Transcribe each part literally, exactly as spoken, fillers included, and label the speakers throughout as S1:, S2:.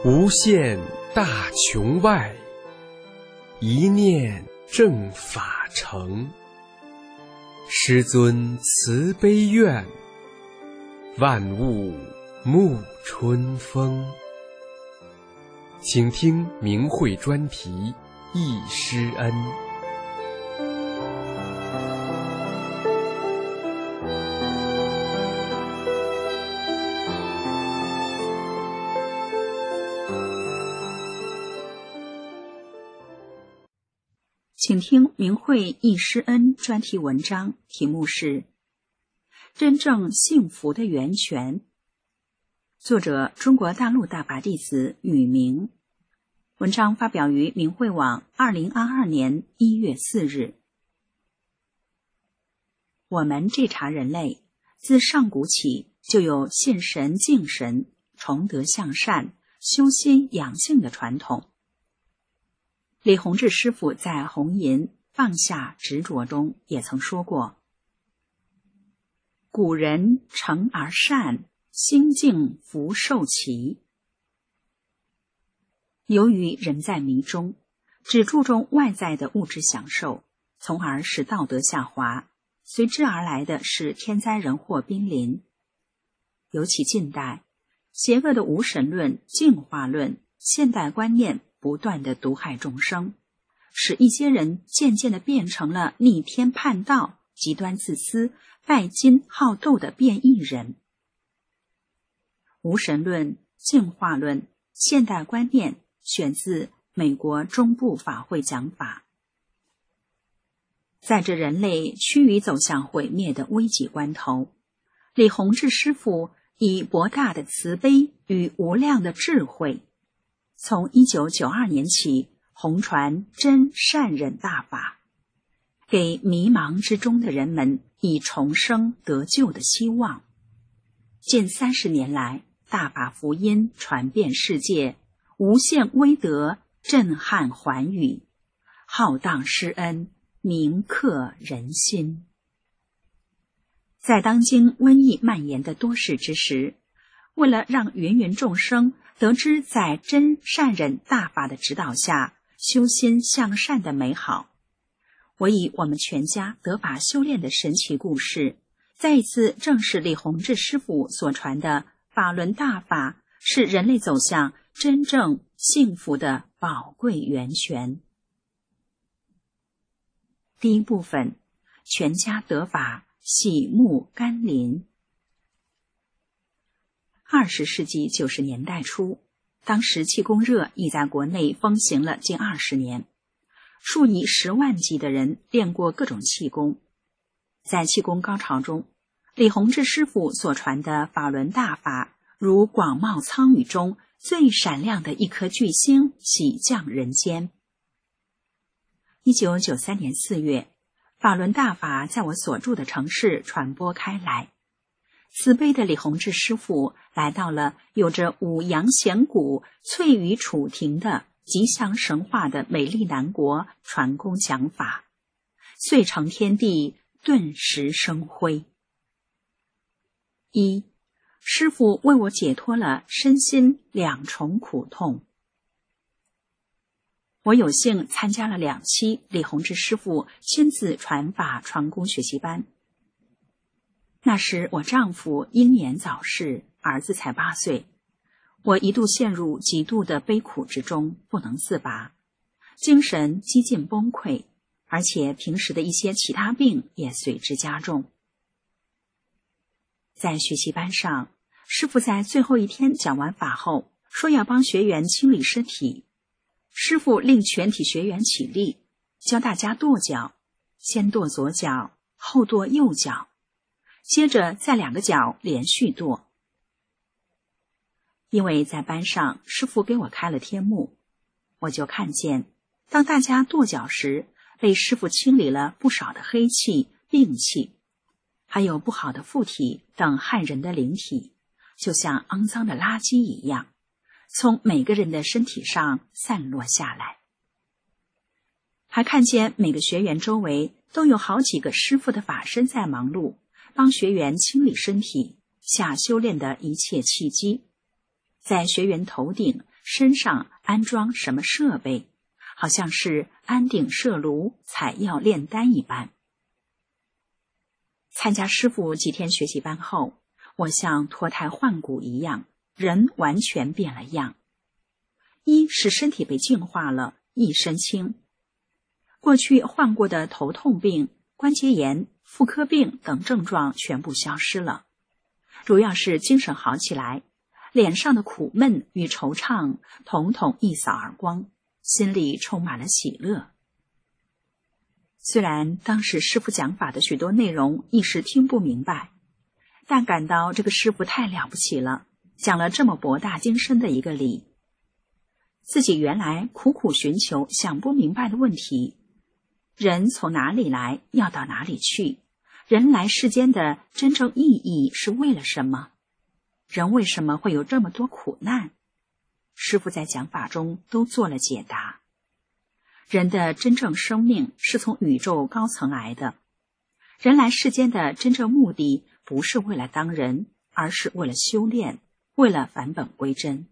S1: 无限大穹外，一念正法成。师尊慈悲愿，万物沐春风。请听明慧专题《忆师恩》。
S2: 请听明慧忆师恩专题文章，题目是《真正幸福的源泉》，作者中国大陆大法弟子宇明。文章发表于明慧网二零二二年一月四日。我们这茬人类自上古起就有献神敬神、崇德向善、修心养性的传统。李洪志师父在《红银放下执着》中也曾说过，古人诚而善，心境福寿齐。由于人在迷中，只注重外在的物质享受，从而使道德下滑，随之而来的是天灾人祸濒临。尤其近代，邪恶的无神论、进化论、现代观念不断地毒害众生，使一些人渐渐地变成了逆天叛道、极端自私、拜金好斗的变异人。无神论、进化论、现代观念选自美国中部法会讲法。在这人类趋于走向毁灭的危急关头，李洪志师父以博大的慈悲与无量的智慧，从一九九二年起弘传真善忍大法，给迷茫之中的人们以重生得救的希望。近三十年来，大法福音传遍世界，无限威德震撼寰宇，浩荡施恩，铭刻人心。在当今瘟疫蔓延的多事之时，为了让芸芸众生得知在真善忍大法的指导下修心向善的美好，我以我们全家得法修炼的神奇故事，再一次证实李洪志师父所传的法轮大法是人类走向真正幸福的宝贵源泉。第一部分，全家得法，喜沐甘霖。二十世纪九十年代初，当时气功热已在国内风行了近二十年，数以十万计的人练过各种气功。在气功高潮中，李洪志师父所传的法轮大法，如广袤苍宇中最闪亮的一颗巨星，喜降人间。一九九三年四月，法轮大法在我所住的城市传播开来。慈悲的李洪志师父来到了有着五羊弦鼓、翠羽楚庭的吉祥神话的美丽南国传功讲法，遂成天地，顿时生辉。一，师父为我解脱了身心两重苦痛。我有幸参加了两期李洪志师父亲自传法传功学习班。那时我丈夫英年早逝，儿子才八岁，我一度陷入极度的悲苦之中，不能自拔，精神几近崩溃，而且平时的一些其他病也随之加重。在学习班上，师父在最后一天讲完法后，说要帮学员清理身体。师父令全体学员起立，教大家跺脚，先跺左脚，后跺右脚，接着再两个脚连续跺。因为在班上师父给我开了天幕，我就看见当大家跺脚时，被师父清理了不少的黑气、病气，还有不好的附体等害人的灵体，就像肮脏的垃圾一样，从每个人的身体上散落下来。还看见每个学员周围都有好几个师父的法身在忙碌，帮学员清理身体，下修炼的一切契机。在学员头顶身上安装什么设备，好像是安定射炉、采药炼丹一般。参加师父几天学习班后，我像脱胎换骨一样，人完全变了样。一是身体被净化了，一身轻。过去患过的头痛病、关节炎、妇科病等症状全部消失了，主要是精神好起来，脸上的苦闷与惆怅统统一扫而光，心里充满了喜乐。虽然当时师父讲法的许多内容一时听不明白，但感到这个师父太了不起了，讲了这么博大精深的一个理。自己原来苦苦寻求想不明白的问题，人从哪里来，要到哪里去？人来世间的真正意义是为了什么？人为什么会有这么多苦难？师父在讲法中都做了解答。人的真正生命是从宇宙高层来的，人来世间的真正目的不是为了当人，而是为了修炼，为了返本归真。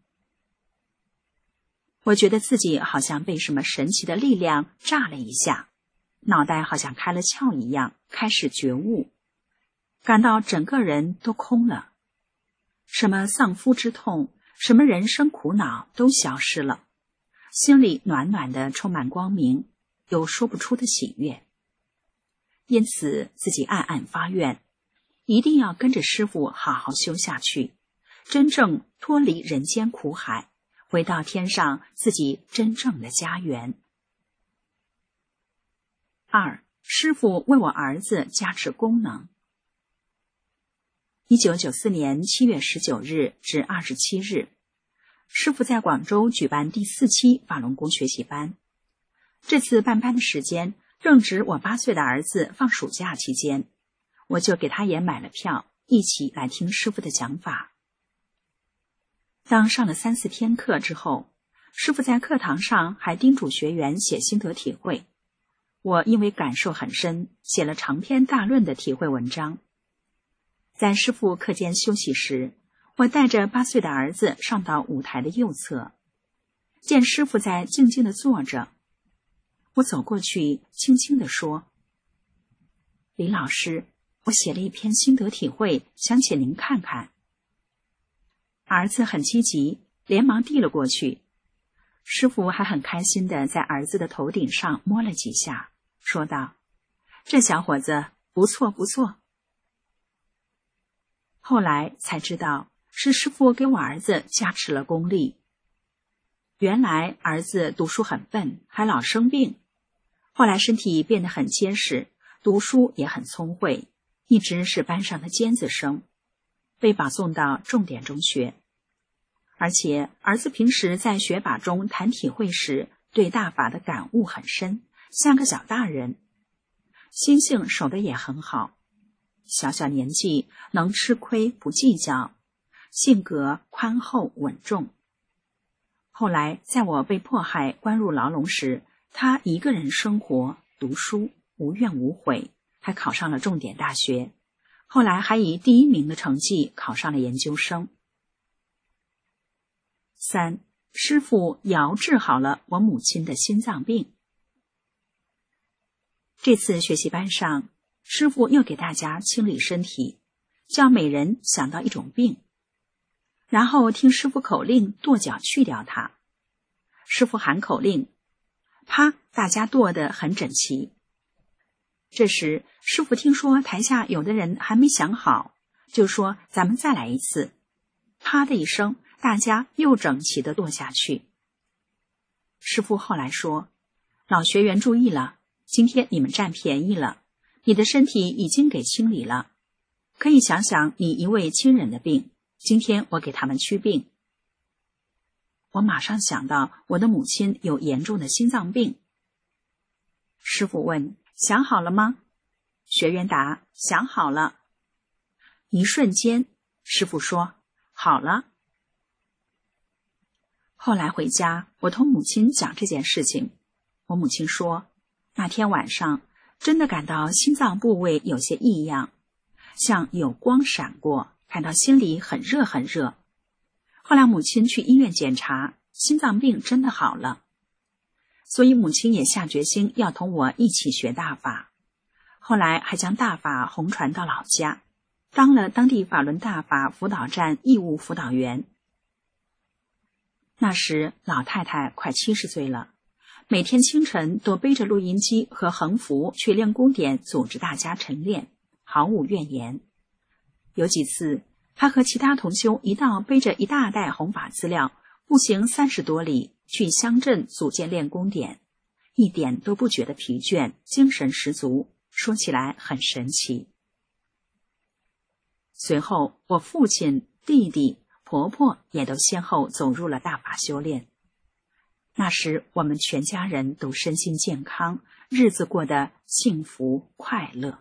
S2: 我觉得自己好像被什么神奇的力量炸了一下，脑袋好像开了窍一样，开始觉悟，感到整个人都空了，什么丧夫之痛，什么人生苦恼都消失了，心里暖暖的，充满光明，有说不出的喜悦。因此自己暗暗发愿，一定要跟着师父好好修下去，真正脱离人间苦海，回到天上自己真正的家园。二，师父为我儿子加持功能。一九九四年七月十九日至二十七日，师父在广州举办第四期法轮功学习班。这次办班的时间正值我八岁的儿子放暑假期间，我就给他也买了票，一起来听师父的讲法。当上了三四天课之后，师父在课堂上还叮嘱学员写心得体会。我因为感受很深，写了长篇大论的体会文章。在师父课间休息时，我带着八岁的儿子上到舞台的右侧，见师父在静静地坐着，我走过去轻轻地说：“李老师，我写了一篇心得体会，想请您看看。”儿子很积极，连忙递了过去。师父还很开心地在儿子的头顶上摸了几下，说道：“这小伙子不错不错。”后来才知道是师父给我儿子加持了功力。原来儿子读书很笨，还老生病，后来身体变得很结实，读书也很聪慧，一直是班上的尖子生，被保送到重点中学。而且儿子平时在学法中谈体会时，对大法的感悟很深，像个小大人，心性守得也很好，小小年纪能吃亏不计较，性格宽厚稳重。后来在我被迫害关入牢笼时，他一个人生活读书，无怨无悔，还考上了重点大学，后来还以第一名的成绩考上了研究生。三，师父遥治好了我母亲的心脏病。这次学习班上，师父又给大家清理身体，叫每人想到一种病，然后听师父口令跺脚去掉它。师父喊口令，啪，大家跺得很整齐。这时师父听说台下有的人还没想好，就说咱们再来一次。啪的一声，大家又整齐地跺下去。师父后来说：“老学员注意了，今天你们占便宜了，你的身体已经给清理了，可以想想你一位亲人的病，今天我给他们祛病。”我马上想到我的母亲有严重的心脏病。师父问：“想好了吗？”学员答：“想好了。”一瞬间，师父说：“好了。”后来回家，我同母亲讲这件事情，我母亲说，那天晚上真的感到心脏部位有些异样，像有光闪过，感到心里很热很热。后来母亲去医院检查， 心脏病真的好了。所以母亲也下决心要同我一起学大法，后来还将大法红传到老家，当了当地法轮大法辅导站义务辅导员。那时老太太快七十岁了，每天清晨都背着录音机和横幅去练功点组织大家晨练，毫无怨言。有几次她和其他同修一道背着一大袋弘法资料，步行三十多里去乡镇组建练功点，一点都不觉得疲倦，精神十足，说起来很神奇。随后我父亲、弟弟、婆婆也都先后走入了大法修炼。那时我们全家人都身心健康，日子过得幸福快乐。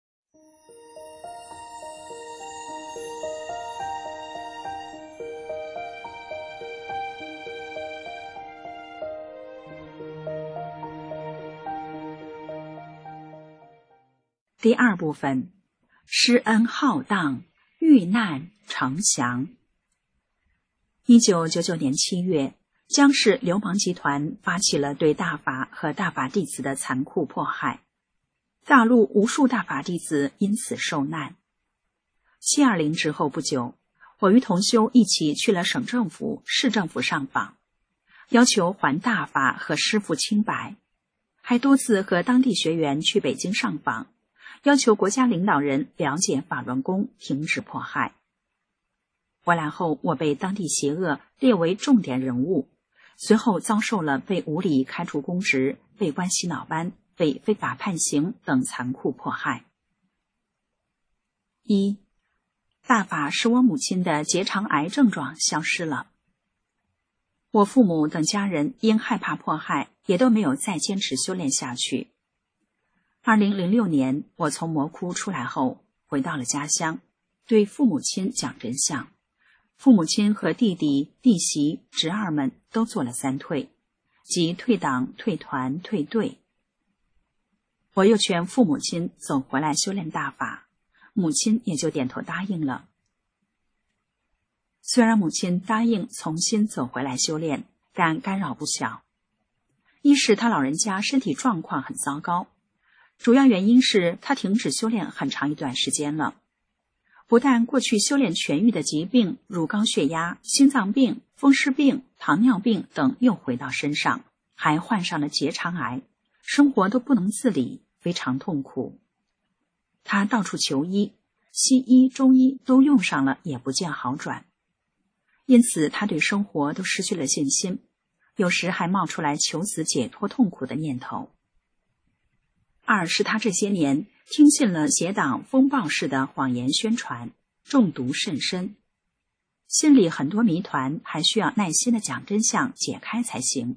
S2: 第二部分，施恩浩荡，遇难成祥。一九九九年七月，江氏流氓集团发起了对大法和大法弟子的残酷迫害，大陆无数大法弟子因此受难。七二零之后不久，我与同修一起去了省政府、市政府上访，要求还大法和师父清白，还多次和当地学员去北京上访，要求国家领导人了解法轮功，停止迫害。回来后，我被当地邪恶列为重点人物，随后遭受了被无理开除公职、被关洗脑班、被非法判刑等残酷迫害。一，大法使我母亲的结肠癌症状消失了。我父母等家人因害怕迫害，也都没有再坚持修炼下去。二零零六年，我从魔窟出来后，回到了家乡，对父母亲讲真相。父母亲和弟弟、弟媳、侄儿们都做了三退，即退党、退团、退队。我又劝父母亲走回来修炼大法，母亲也就点头答应了。虽然母亲答应重新走回来修炼，但干扰不小。一是她老人家身体状况很糟糕，主要原因是她停止修炼很长一段时间了。不但过去修炼痊愈的疾病，如高血压、心脏病、风湿病、糖尿病等又回到身上，还患上了结肠癌，生活都不能自理，非常痛苦。他到处求医，西医、中医都用上了，也不见好转。因此他对生活都失去了信心，有时还冒出来求死解脱痛苦的念头。二是他这些年听信了邪党风暴式的谎言宣传，中毒甚深，心里很多谜团还需要耐心的讲真相解开才行。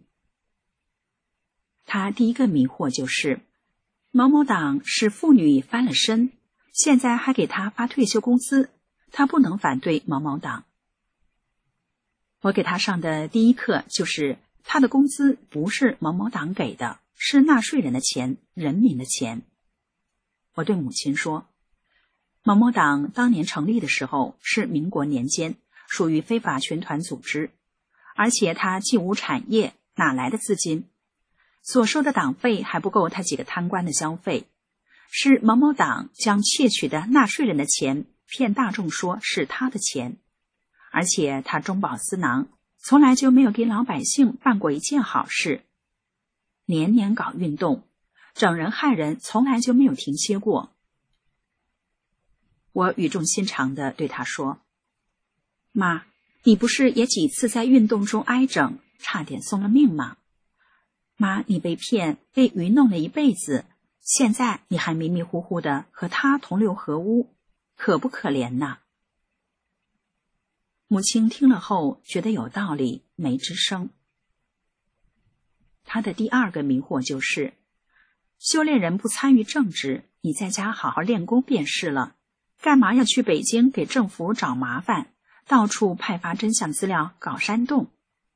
S2: 他第一个迷惑就是某某党使妇女翻了身，现在还给他发退休工资，他不能反对某某党。我给他上的第一课就是他的工资不是某某党给的，是纳税人的钱，人民的钱。我对母亲说，某某党当年成立的时候是民国年间，属于非法群团组织，而且他既无产业，哪来的资金？所收的党费还不够他几个贪官的消费，是某某党将窃取的纳税人的钱骗大众说是他的钱，而且他中饱私囊，从来就没有给老百姓办过一件好事，年年搞运动，整人害人，从来就没有停歇过。我语重心长地对他说，妈，你不是也几次在运动中挨整，差点送了命吗？妈，你被骗，被愚弄了一辈子，现在你还迷迷糊糊的和他同流合污，可不可怜呐？母亲听了后觉得有道理，没吱声。他的第二个迷惑就是，修炼人不参与政治，你在家好好练功便是了，干嘛要去北京给政府找麻烦，到处派发真相资料搞煽动？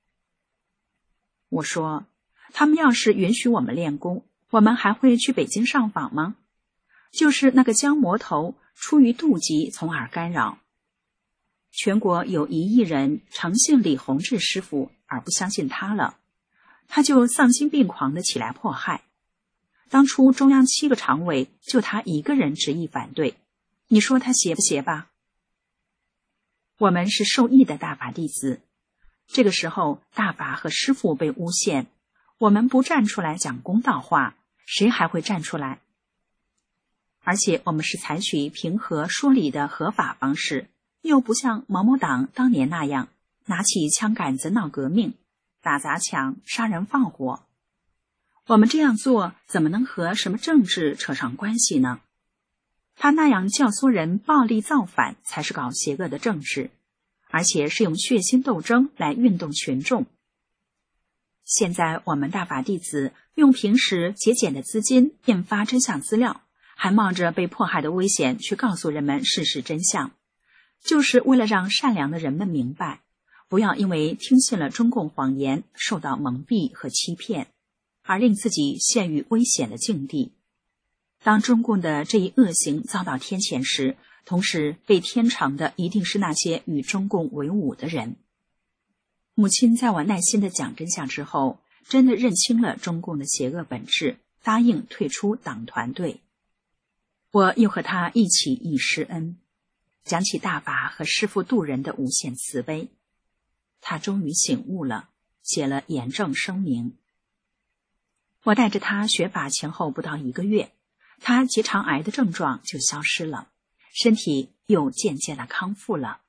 S2: 我说，他们要是允许我们练功，我们还会去北京上访吗？就是那个江魔头出于妒忌从而干扰。全国有一亿人诚信李洪志师傅而不相信他了，他就丧心病狂地起来迫害。当初中央七个常委就他一个人执意反对，你说他邪不邪吧？我们是受益的大法弟子，这个时候大法和师父被诬陷，我们不站出来讲公道话，谁还会站出来？而且我们是采取平和说理的合法方式，又不像某某党当年那样拿起枪杆子闹革命，打砸抢，杀人放火。我们这样做怎么能和什么政治扯上关系呢？他那样教唆人暴力造反才是搞邪恶的政治，而且是用血腥斗争来运动群众。现在我们大法弟子用平时节俭的资金印发真相资料，还冒着被迫害的危险去告诉人们事实真相，就是为了让善良的人们明白，不要因为听信了中共谎言受到蒙蔽和欺骗，而令自己陷于危险的境地。当中共的这一恶行遭到天谴时，同时被天惩的一定是那些与中共为伍的人。母亲在我耐心地讲真相之后，真的认清了中共的邪恶本质，答应退出党团队。我又和他一起忆师恩，讲起大法和师父渡人的无限慈悲。他终于醒悟了，写了严正声明。我带着他学法前后不到一个月，他结肠癌的症状就消失了，身体又渐渐的康复了。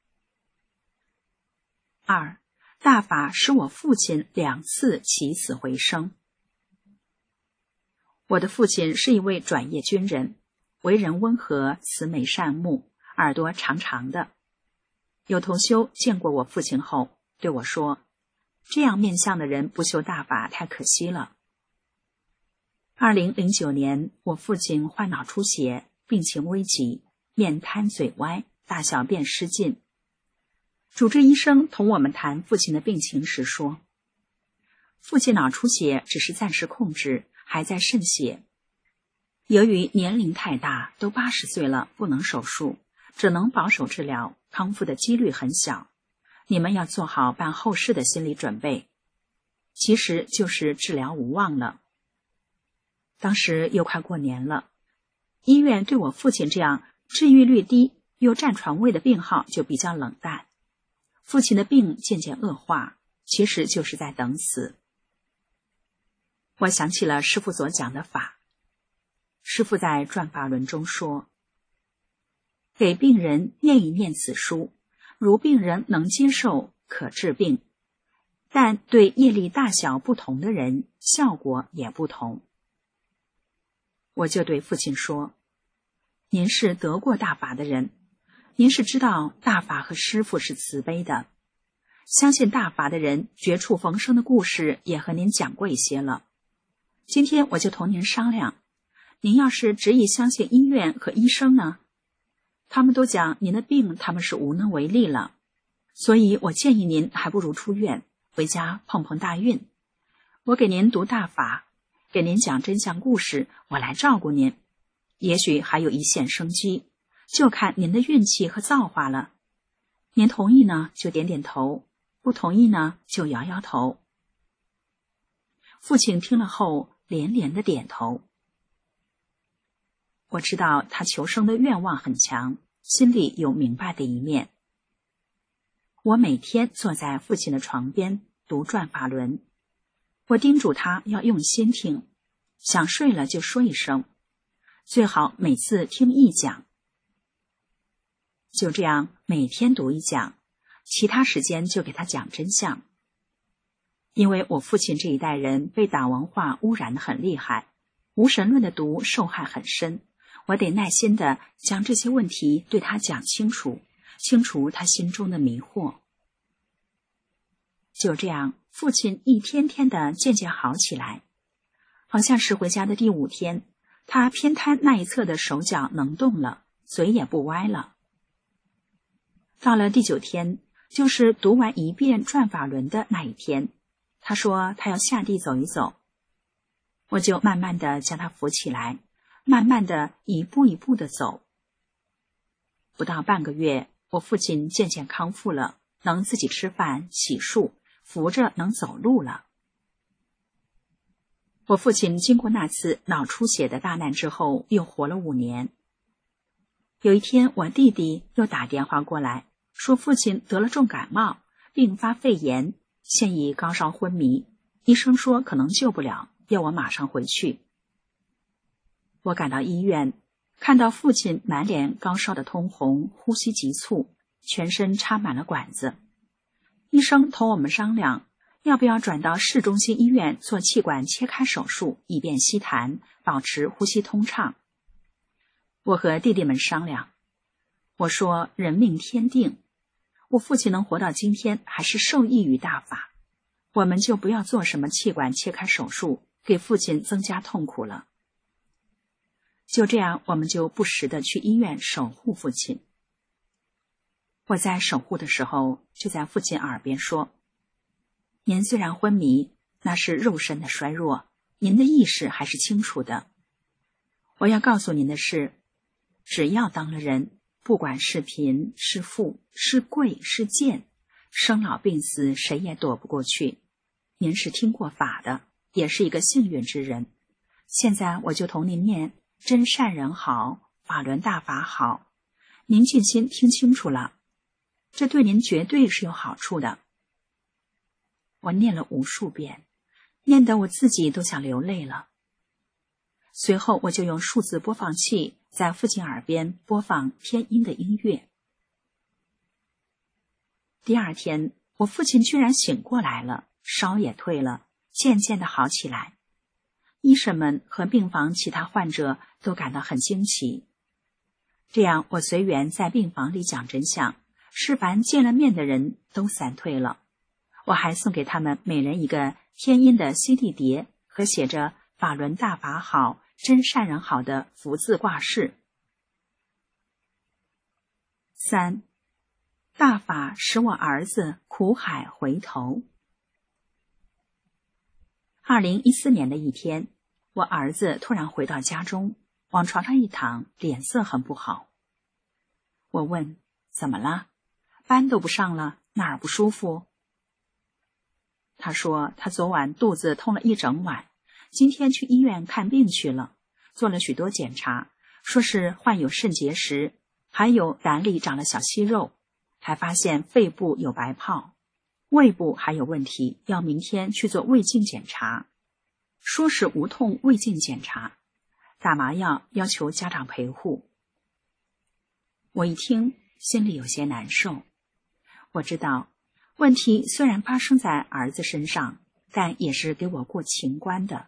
S2: 二，大法使我父亲两次起死回生。我的父亲是一位转业军人，为人温和，慈眉善目，耳朵长长的。有同修见过我父亲后对我说，这样面相的人不修大法太可惜了。二零零九年，我父亲患脑出血，病情危急，面瘫嘴歪，大小便失禁。主治医生同我们谈父亲的病情时说，父亲脑出血只是暂时控制，还在渗血。由于年龄太大，都八十岁了，不能手术，只能保守治疗，康复的几率很小。你们要做好办后事的心理准备。其实就是治疗无望了。当时又快过年了，医院对我父亲这样治愈率低又占床位的病号就比较冷淡。父亲的病渐渐恶化，其实就是在等死。我想起了师父所讲的法。师父在转法轮中说，给病人念一念此书，如病人能接受，可治病，但对业力大小不同的人，效果也不同。我就对父亲说，您是得过大法的人，您是知道大法和师父是慈悲的，相信大法的人绝处逢生的故事也和您讲过一些了。今天我就同您商量，您要是执意相信医院和医生呢，他们都讲您的病他们是无能为力了，所以我建议您还不如出院回家碰碰大运。我给您读大法，给您讲真相故事，我来照顾您，也许还有一线生机，就看您的运气和造化了。您同意呢就点点头，不同意呢就摇摇头。父亲听了后连连的点头。我知道他求生的愿望很强，心里有明白的一面。我每天坐在父亲的床边读转法轮，我叮嘱他要用心听，想睡了就说一声，最好每次听一讲。就这样每天读一讲，其他时间就给他讲真相。因为我父亲这一代人被党文化污染得很厉害，无神论的毒受害很深，我得耐心地将这些问题对他讲清楚，清除他心中的迷惑。就这样，父亲一天天的渐渐好起来，好像是回家的第五天，他偏瘫那一侧的手脚能动了，嘴也不歪了。到了第九天，就是读完一遍转法轮的那一天，他说他要下地走一走，我就慢慢地将他扶起来，慢慢地一步一步地走。不到半个月，我父亲渐渐康复了，能自己吃饭、洗漱， 扶着能走路了。我父亲经过那次脑出血的大难之后，又活了五年。有一天，我弟弟又打电话过来，说父亲得了重感冒，并发肺炎，现已高烧昏迷，医生说可能救不了，要我马上回去。我赶到医院，看到父亲满脸高烧的通红，呼吸急促，全身插满了管子。医生同我们商量，要不要转到市中心医院做气管切开手术，以便吸痰，保持呼吸通畅。我和弟弟们商量，我说人命天定，我父亲能活到今天还是受益于大法，我们就不要做什么气管切开手术，给父亲增加痛苦了。就这样，我们就不时地去医院守护父亲。我在守护的时候，就在父亲耳边说，您虽然昏迷，那是肉身的衰弱，您的意识还是清楚的。我要告诉您的是，只要当了人，不管是贫是富是贵是贱，生老病死谁也躲不过去。您是听过法的，也是一个幸运之人。现在我就同您念真善人好，法轮大法好，您尽心听清楚了，这对您绝对是有好处的。我念了无数遍，念得我自己都想流泪了。随后我就用数字播放器在父亲耳边播放偏音的音乐。第二天，我父亲居然醒过来了，烧也退了，渐渐地好起来。医生们和病房其他患者都感到很惊奇。这样，我随缘在病房里讲真相，是凡见了面的人都散退了。我还送给他们每人一个天音的 C D 碟和写着法轮大法好，真善人好的福字挂饰。三，大法使我儿子苦海回头。二零一四年的一天，我儿子突然回到家中，往床上一躺，脸色很不好。我问，怎么了？班都不上了，哪儿不舒服？他说他昨晚肚子痛了一整晚，今天去医院看病去了，做了许多检查，说是患有肾结石，还有胆里长了小息肉，还发现肺部有白泡，胃部还有问题，要明天去做胃镜检查，说是无痛胃镜检查，打麻药要求家长陪护。我一听，心里有些难受。我知道问题虽然发生在儿子身上，但也是给我过情关的。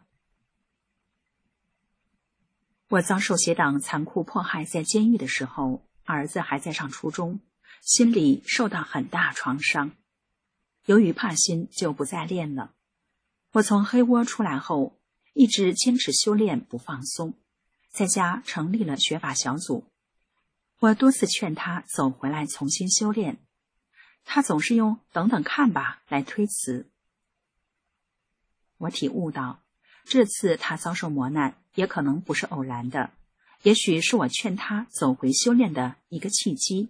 S2: 我遭受邪党残酷迫害在监狱的时候，儿子还在上初中，心里受到很大创伤。由于怕心，就不再练了。我从黑窝出来后，一直坚持修炼不放松，在家成立了学法小组。我多次劝他走回来重新修炼，他总是用等等看吧来推辞。我体悟到，这次他遭受磨难也可能不是偶然的，也许是我劝他走回修炼的一个契机。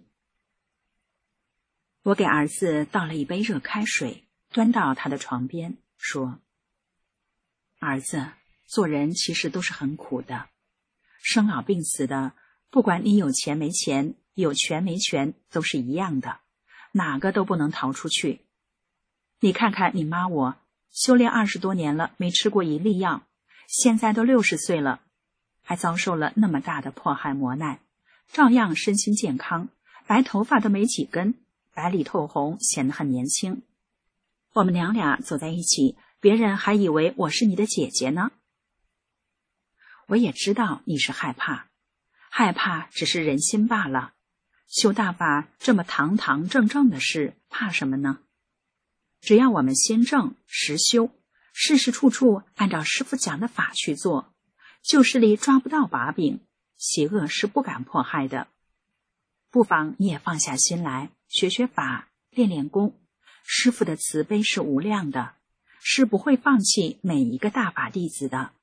S2: 我给儿子倒了一杯热开水，端到他的床边，说，儿子，做人其实都是很苦的，生老病死的，不管你有钱没钱，有权没权，都是一样的，哪个都不能逃出去。你看看你妈我，修炼二十多年了，没吃过一粒药，现在都六十岁了，还遭受了那么大的迫害磨难，照样身心健康，白头发都没几根，白里透红，显得很年轻。我们娘俩走在一起，别人还以为我是你的姐姐呢。我也知道你是害怕，害怕只是人心罢了。修大法这么堂堂正正的事，怕什么呢？只要我们心正实修，事事处处按照师父讲的法去做，旧势力抓不到把柄，邪恶是不敢迫害的。不妨你也放下心来，学学法，练练功。师父的慈悲是无量的，是不会放弃每一个大法弟子的。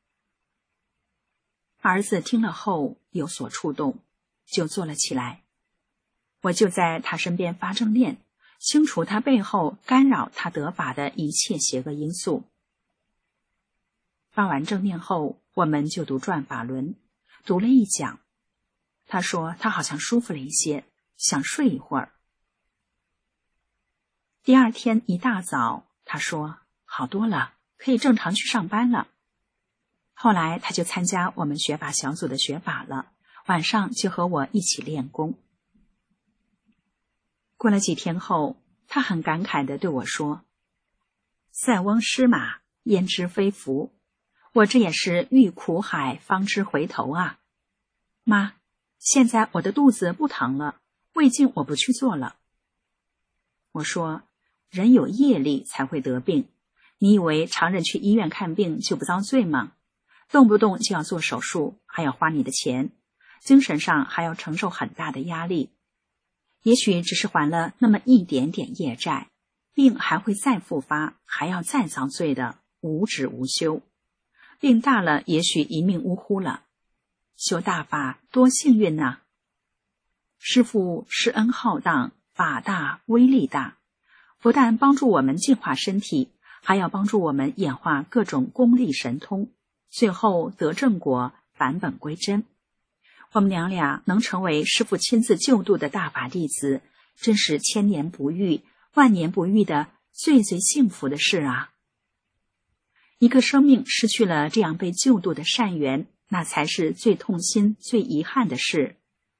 S2: 儿子听了后有所触动，就坐了起来。我就在他身边发正念， 清除他背后干扰他得法的一切邪恶因素。发完正念后，我们就读转法轮，读了一讲。他说他好像舒服了一些，想睡一会儿。第二天一大早，他说好多了，可以正常去上班了。后来他就参加我们学法小组的学法了，晚上就和我一起练功。过了几天后，他很感慨地对我说，塞翁失马，焉知非福，我这也是遇苦海方知回头啊。妈，现在我的肚子不疼了，胃镜我不去做了。我说，人有业力才会得病，你以为常人去医院看病就不遭罪吗？动不动就要做手术，还要花你的钱，精神上还要承受很大的压力。也许只是还了那么一点点业债，病还会再复发，还要再遭罪的，无止无休。病大了，也许一命呜呼了。修大法多幸运呐！师父施恩浩荡，法大威力大，不但帮助我们净化身体，还要帮助我们演化各种功力神通，最后得正果，返本归真。我们娘俩能成为师父亲自救度的大法弟子，真是千年不遇、万年不遇的最最幸福的事啊！一个生命失去了这样被救度的善缘，那才是最痛心、最遗憾的事。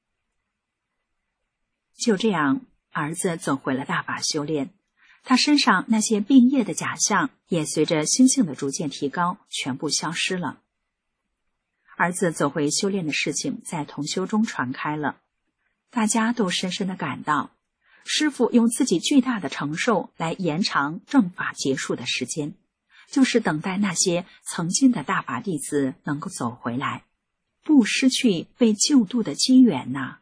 S2: 就这样，儿子走回了大法修炼，他身上那些病业的假象也随着心性的逐渐提高，全部消失了。儿子走回修炼的事情在同修中传开了，大家都深深地感到，师父用自己巨大的承受来延长正法结束的时间，就是等待那些曾经的大法弟子能够走回来，不失去被救度的机缘呐。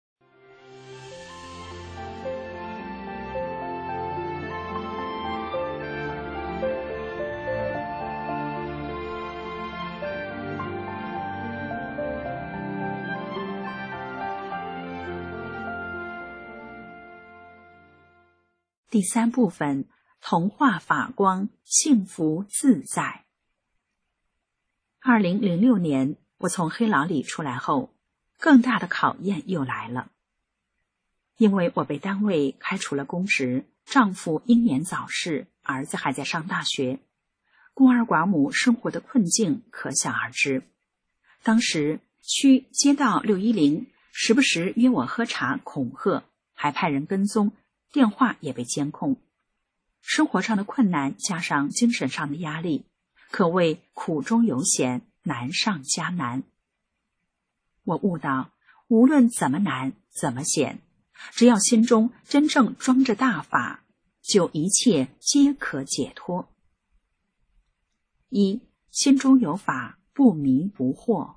S2: 第三部分，同化法光，幸福自在。二零零六年，我从黑牢里出来后，更大的考验又来了。因为我被单位开除了公职，丈夫英年早逝，儿子还在上大学，孤儿寡母生活的困境可想而知。当时区接到六一零，时不时约我喝茶恐吓，还派人跟踪，电话也被监控。生活上的困难加上精神上的压力，可谓苦中有险，难上加难。我悟到，无论怎么难怎么险，只要心中真正装着大法，就一切皆可解脱。一，心中有法，不迷不惑。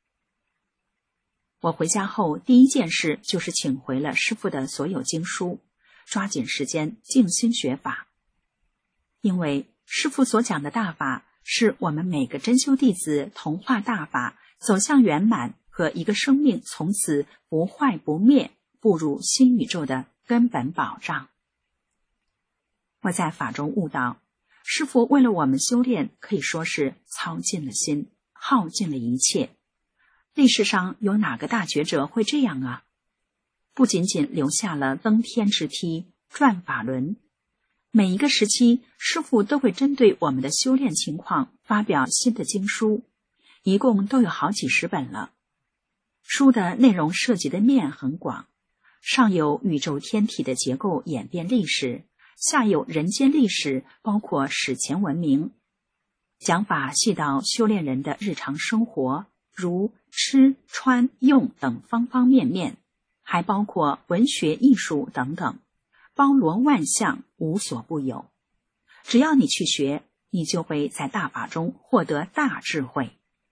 S2: 我回家后第一件事就是请回了师父的所有经书，抓紧时间静心学法。因为师父所讲的大法，是我们每个真修弟子同化大法，走向圆满和一个生命从此不坏不灭，步入新宇宙的根本保障。我在法中悟到，师父为了我们修炼，可以说是操尽了心，耗尽了一切。历史上有哪个大觉者会这样啊？不仅仅留下了登天之梯，转法轮，每一个时期，师父都会针对我们的修炼情况发表新的经书，一共都有好几十本了。书的内容涉及的面很广，上有宇宙天体的结构演变历史，下有人间历史，包括史前文明。讲法细到修炼人的日常生活，如吃穿用等方方面面，还包括文学艺术等等，包罗万象，无所不有。只要你去学，你就会在大法中获得大智慧。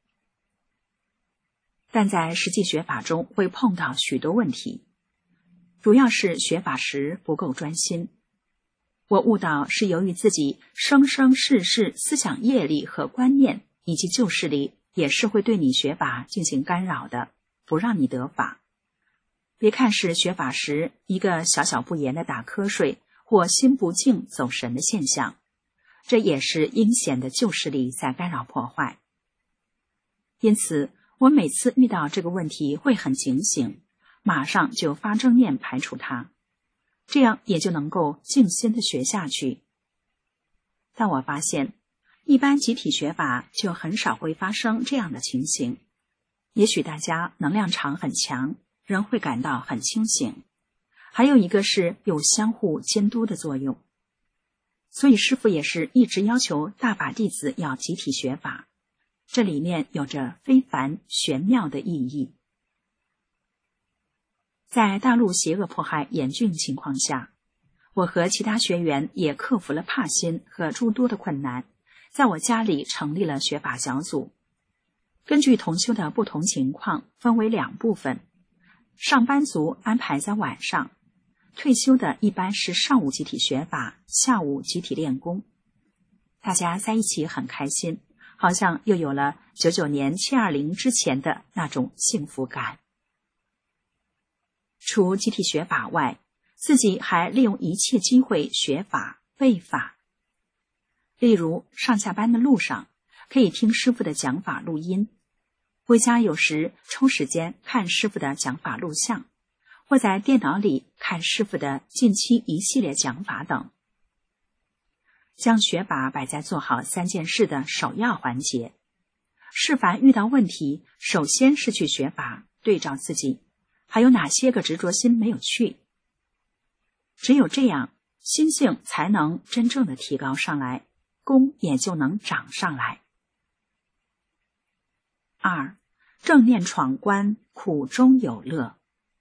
S2: 但在实际学法中会碰到许多问题，主要是学法时不够专心。我悟到是由于自己生生世世思想业力和观念以及旧势力，也是会对你学法进行干扰的，不让你得法。别看是学法时一个小小不言的打瞌睡， 或心不静走神的现象，这也是阴险的旧势力在干扰破坏。因此，我每次遇到这个问题会很警醒，马上就发正念排除它，这样也就能够静心的学下去。但我发现，一般集体学法就很少会发生这样的情形。也许大家能量场很强，人会感到很清醒。还有一个是有相互监督的作用。所以师父也是一直要求大法弟子要集体学法，这里面有着非凡玄妙的意义。在大陆邪恶迫害严峻情况下，我和其他学员也克服了怕心和诸多的困难，在我家里成立了学法小组。根据同修的不同情况，分为两部分，上班族安排在晚上，退休的一般是上午集体学法，下午集体练功。大家在一起很开心，好像又有了九九年七二零之前的那种幸福感。除集体学法外，自己还利用一切机会学法背法。例如上下班的路上可以听师父的讲法录音，回家有时抽时间看师父的讲法录像，或在电脑里看师父的近期一系列讲法等。将学法摆在做好三件事的首要环节。是凡遇到问题，首先是去学法，对照自己还有哪些个执着心没有去。只有这样，心性才能真正的提高上来，功也就能长上来。二，正念闯关，苦中有乐。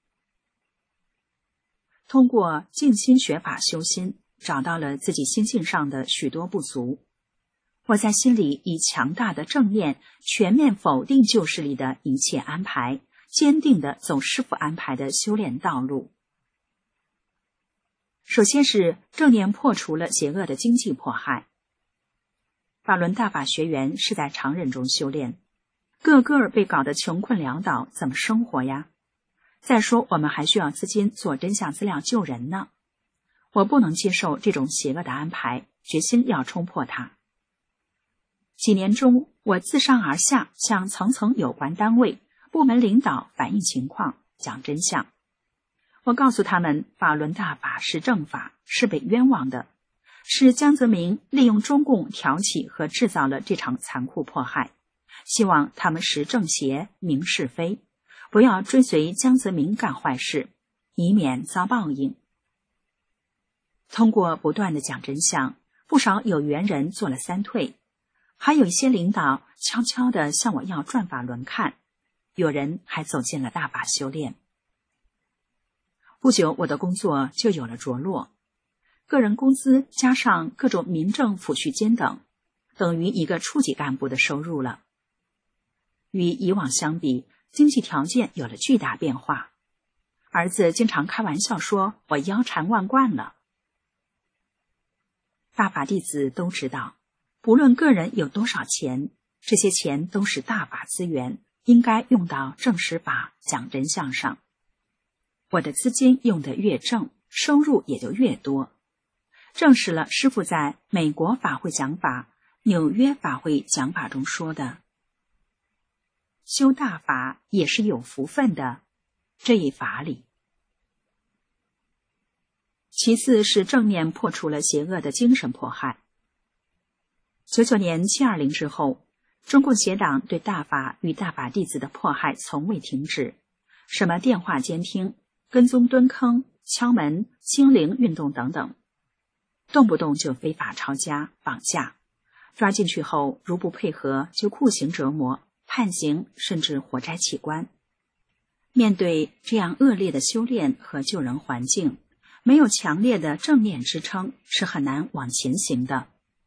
S2: 通过静心学法修心，找到了自己心性上的许多不足。我在心里以强大的正念全面否定旧势力的一切安排，坚定地走师父安排的修炼道路。首先是正念破除了邪恶的经济迫害。法轮大法学员是在常人中修炼，个个被搞得穷困潦倒，怎么生活呀？再说我们还需要资金做真相资料救人呢。我不能接受这种邪恶的安排，决心要冲破它。几年中，我自上而下向层层有关单位、部门领导反映情况，讲真相。我告诉他们，法轮大法是正法，是被冤枉的，是江泽民利用中共挑起和制造了这场残酷迫害，希望他们识正邪，明是非，不要追随江泽民干坏事，以免遭报应。通过不断的讲真相，不少有缘人做了三退，还有一些领导悄悄地向我要转法轮看，有人还走进了大法修炼。不久，我的工作就有了着落，个人工资加上各种民政抚恤金等，等于一个处级干部的收入了。与以往相比，经济条件有了巨大变化。儿子经常开玩笑说，我腰缠万贯了。大法弟子都知道，不论个人有多少钱，这些钱都是大法资源，应该用到正实法讲真相上。我的资金用得越正，收入也就越多，证实了师父在美国法会讲法、纽约法会讲法中说的，修大法也是有福分的这一法理。其次是正面破除了邪恶的精神迫害。九九年七二零之后，中共邪党对大法与大法弟子的迫害从未停止，什么电话监听、跟踪蹲坑、敲门、清零运动等等，动不动就非法抄家、绑架，抓进去后如不配合就酷刑折磨、判刑，甚至活摘器官。面对这样恶劣的修炼和救人环境，没有强烈的正念支撑，是很难往前行的。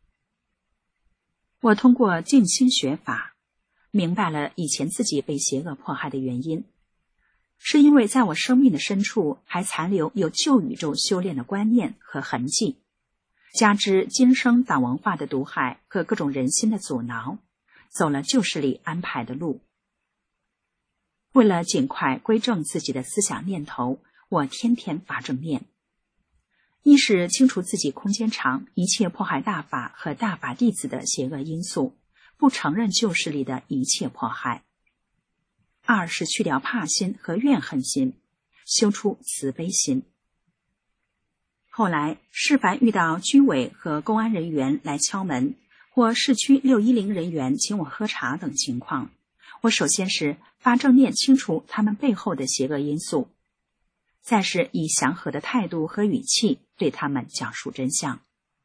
S2: 我通过静心学法，明白了以前自己被邪恶迫害的原因，是因为在我生命的深处还残留有旧宇宙修炼的观念和痕迹，加之今生党文化的毒害和各种人心的阻挠，走了旧势力安排的路。为了尽快归正自己的思想念头，我天天发正念。 一是清除自己空间场一切迫害大法和大法弟子的邪恶因素，不承认旧势力的一切迫害；二是去掉怕心和怨恨心，修出慈悲心。后来是凡遇到居委和公安人员来敲门，或市区六一零人员请我喝茶等情况，我首先是发正念清除他们背后的邪恶因素，再是以祥和的态度和语气对他们讲述真相。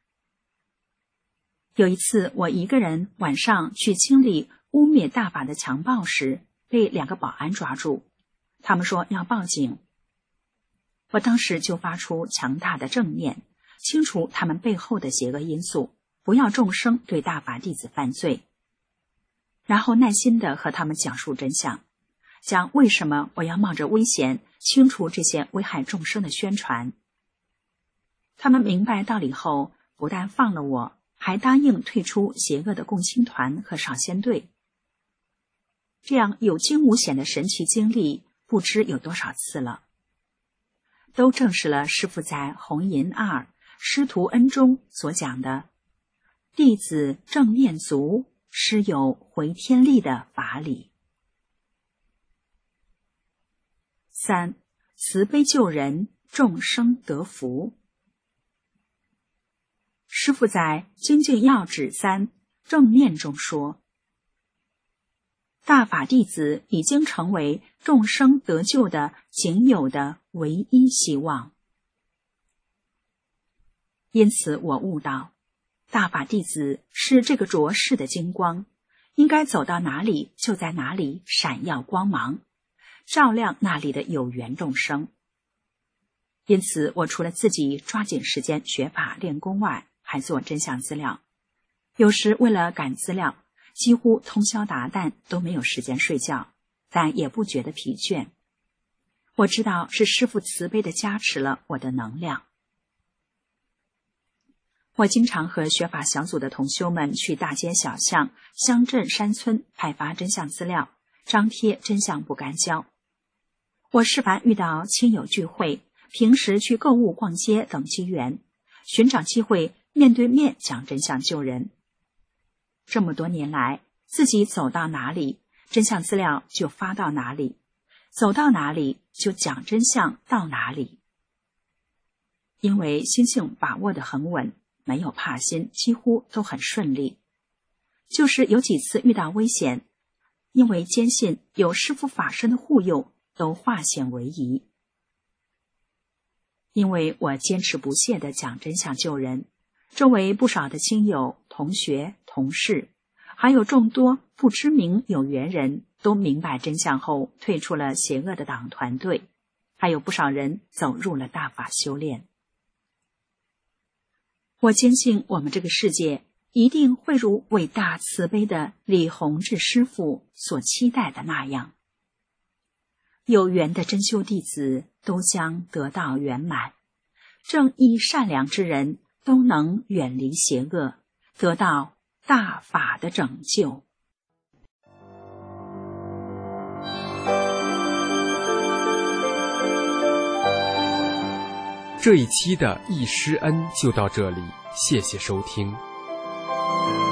S2: 有一次我一个人晚上去清理污蔑大法的强暴时，被两个保安抓住，他们说要报警。我当时就发出强大的正念，清除他们背后的邪恶因素，不要众生对大法弟子犯罪，然后耐心地和他们讲述真相，讲为什么我要冒着危险清除这些危害众生的宣传。他们明白道理后，不但放了我，还答应退出邪恶的共青团和少先队。这样有惊无险的神奇经历不知有多少次了，都证实了师父在红银二师徒恩中所讲的弟子正念足，师有回天力的法理。三、慈悲救人，众生得福。师父在《精进要旨三正念》中说，大法弟子已经成为众生得救的仅有的唯一希望。因此我悟到，大法弟子是这个浊世的金光，应该走到哪里就在哪里闪耀光芒，照亮那里的有缘众生。因此我除了自己抓紧时间学法练功外，还做真相资料，有时为了赶资料几乎通宵达旦都没有时间睡觉，但也不觉得疲倦。我知道是师父慈悲的加持了我的能量。我经常和学法小组的同修们去大街小巷、乡镇山村派发真相资料，张贴真相不干胶。我是凡遇到亲友聚会，平时去购物逛街等机缘，寻找机会面对面讲真相救人。这么多年来，自己走到哪里，真相资料就发到哪里，走到哪里就讲真相到哪里。因为心性把握得很稳，没有怕心，几乎都很顺利。就是有几次遇到危险，因为坚信有师父法身的护佑，都化险为夷。因为我坚持不懈地讲真相救人，周围不少的亲友、同学、同事，还有众多不知名有缘人都明白真相后退出了邪恶的党团队，还有不少人走入了大法修炼。我坚信我们这个世界一定会如伟大慈悲的李洪志师父所期待的那样，有缘的真修弟子都将得到圆满，正义善良之人都能远离邪恶，得到大法的拯救。
S1: 这一期的易师恩就到这里，谢谢收听。